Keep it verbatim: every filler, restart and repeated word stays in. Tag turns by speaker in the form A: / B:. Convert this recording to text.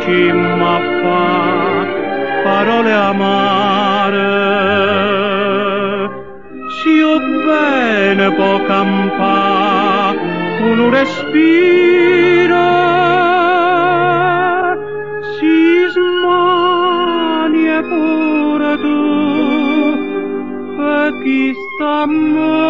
A: ci ma fa parole amare. Si io bene può campare un respiro, si smanie pure tu, per chi sta